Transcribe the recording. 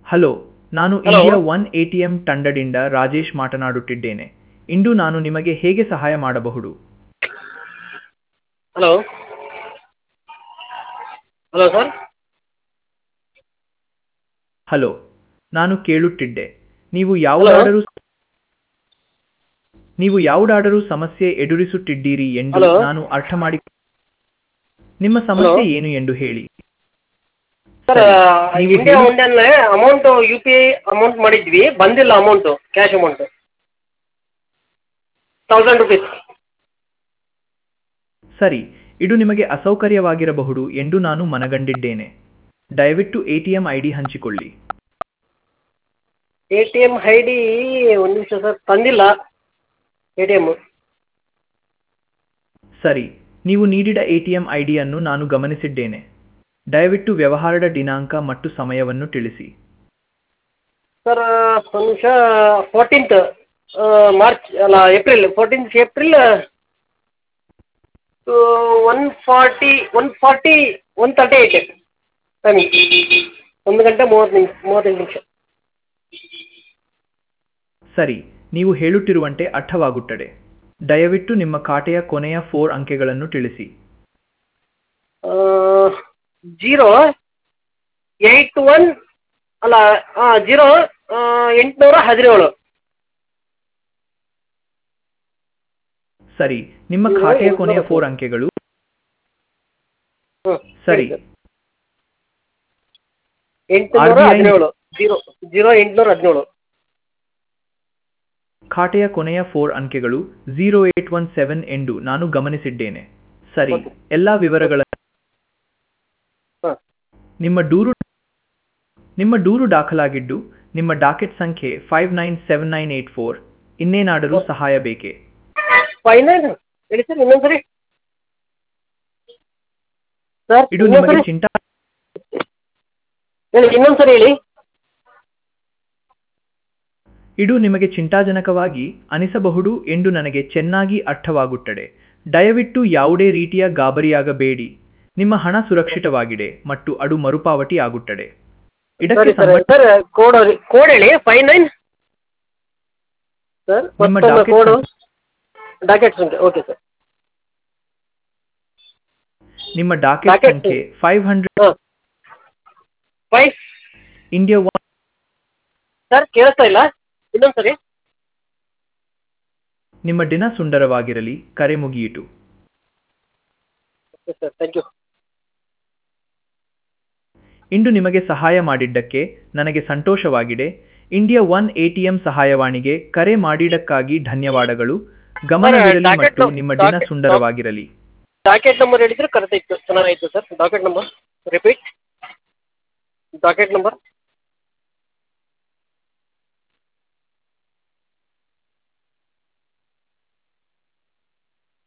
Hello, ನಾನು hello India one ATM ತಂಡದಿಂದ ರಾಜೇಶ್ ಮಾತನಾಡುತ್ತಿದ್ದೇನೆ. ಇಂದು ನಾನು ನಿಮಗೆ ಹೇಗೆ ಸಹಾಯ ಮಾಡಬಹುದು? Hello hello sir. ಹಲೋ, ನಾನು ಕೇಳುತ್ತಿದ್ದೆ. ನೀವು ಹಲೋ ಯಾವುದಾದರೂ ನೀವು ಯಾವುದಾದರೂ ಸಮಸ್ಯೆ ಎದುರಿಸುತ್ತಿದ್ದೀರಿ ಎಂದು ಹಲೋ ನಾನು ಅರ್ಥ ಮಾಡಿ. ನಿಮ್ಮ ಹಲೋ ಸಮಸ್ಯೆ ಏನು ಎಂದು ಹೇಳಿ. ಸರ್, ಸರಿ, ನೀವು ಇಂಡಿಯಾ ಹೇಳು. ಒಂದಲ್ಲೇ amount U P I amount ಮಾಡಿದ್ವಿ, ಬಂದಿಲ್ಲ ಅಮೌಂಟು, ಕ್ಯಾಶ್ ಅಮೌಂಟು ₹1000. ಸರಿ, ಇದು ನಿಮಗೆ ಅಸೌಕರ್ಯವಾಗಿರಬಹುದು ಎಂದು ನಾನು ಮನಗಂಡಿದ್ದೇನೆ. ದಯವಿಟ್ಟು ಎಟಿಎಂ ಐಡಿ ಹಂಚಿಕೊಳ್ಳಿ. A T M I D ಒಂದು ನಿಮಿಷ ಸರ್, ತಂದಿಲ್ಲ ಎ ಟಿ ಎಮ್ಮು. ಸರಿ, ನೀವು ನೀಡಿದ ಎಟಿಎಂ ಐಡಿಯನ್ನು ನಾನು ಗಮನಿಸಿದ್ದೇನೆ. ದಯವಿಟ್ಟು ವ್ಯವಹಾರದ ದಿನಾಂಕ ಮತ್ತು ಸಮಯವನ್ನು ತಿಳಿಸಿ. ಸರ್ ಒಂದು ನಿಮಿಷ, 14th ಮಾರ್ಚ್ ಅಲ್ಲ ಏಪ್ರಿಲ್, 14th ಏಪ್ರಿಲ್ 1:38 ಟೈಮಿಂಗ್, 1 ಗಂಟೆ 38 ನಿಮಿಷ. ಸರಿ, ನೀವು ಹೇಳುತ್ತಿರುವಂತೆ ಅರ್ಥವಾಗುತ್ತದೆ. ದಯವಿಟ್ಟು ನಿಮ್ಮ ಖಾತೆಯ ಕೊನೆಯ 4 ಅಂಕೆಗಳನ್ನು ತಿಳಿಸಿ. 081 ಅಲ್ಲ, 817. ಸರಿ, ನಿಮ್ಮ ಖಾತೆಯ ಕೊನೆಯ 4 ಅಂಕೆಗಳು. ಸರಿ, ಸರ್, RBI 817, 0817. ಖಾತೆಯ ಕೊನೆಯ 4 ಅಂಕೆಗಳು 0817 ಎಂದು ನಾನು ಗಮನಿಸಿದ್ದೇನೆ. ಸರಿ, ಓಕೆ. ಎಲ್ಲ ವಿವರಗಳ ಹಾಂ, ನಿಮ್ಮ ದೂರು ದಾಖಲಾಗಿದ್ದು, ನಿಮ್ಮ ಡಾಕೆಟ್ ಸಂಖ್ಯೆ 597984. ಇನ್ನೇನಾದರೂ ಸಹಾಯ ಬೇಕೇ? 59 ಹೇಳಿ ಸರ್, ಇನ್ನೊಂದ್ಸರಿ ಸರ್, ಇದು ನಿಮಗೆ ಇನ್ನೊಂದ್ಸರಿ ಹೇಳಿ, ಇನ್ನೊಂದ್ಸರಿ ಹೇಳಿ. ಇದು ನಿಮಗೆ ಚಿಂತಾಜನಕವಾಗಿ ಅನಿಸಬಹುದು ಎಂದು ನನಗೆ ಚೆನ್ನಾಗಿ ಅರ್ಥವಾಗುತ್ತದೆ. ದಯವಿಟ್ಟು ಯಾವುದೇ ರೀತಿಯ ಗಾಬರಿಯಾಗಬೇಡಿ. ನಿಮ್ಮ ಹಣ ಸುರಕ್ಷಿತವಾಗಿದೆ ಮತ್ತು ಅದು ಮರುಪಾವತಿ ಆಗುತ್ತದೆ. ಇದಕ್ಕೆ ಸರಿ ಸರ್, ಸರ್ ಕೋಡ್ ಹೇಳಿ. 59 ಸರ್, ನಿಮ್ಮ ಮತ್ತೊಮ್ಮೆ ಡಾಕೆಟ್ ಕೋಡು, ಸಂಖ್ಯೆ ಡಾಕೆಟ್ ಸಂಖ್ಯೆ. ಓಕೆ ಸರ್, ನಿಮ್ಮ ಡಾಕೆಟ್ ಡಾಕೆಟ್ ಸಂಖ್ಯೆ 500 ಹಾಂ 5. India one. ಸರ್ ಕೇಳಿಸ್ತಾ ಇಲ್ಲ, ಇನ್ನೊಂದ್ಸರಿ. ನಿಮ್ಮ ದಿನ ಸುಂದರವಾಗಿರಲಿ. ಕರೆ ಮುಗಿಯಿತು. Okay sir, thank you. ಇಂದು ನಿಮಗೆ ಸಹಾಯ ಮಾಡಿದ್ದಕ್ಕೆ ನನಗೆ ಸಂತೋಷವಾಗಿದೆ. ಇಂಡಿಯಾ ಒನ್ ಎಟಿಎಂ ಸಹಾಯವಾಣಿಗೆ ಕರೆ ಮಾಡಿದ್ದಕ್ಕಾಗಿ ಧನ್ಯವಾದಗಳು. ಗಮನವಿರಲಿ ಡಾಕೆಟ್ ಮತ್ತು ನಿಮ್ಮ ದಿನ ಸುಂದರವಾಗಿರಲಿ. ಡಾಕೆಟ್ ನಂಬರ್ ಹೇಳಿದ್ರೆ ಕರೆಕ್ಟ್ ಇತ್ತು, ಚೆನ್ನಾಗಿತ್ತು sir. Docket number repeat, docket number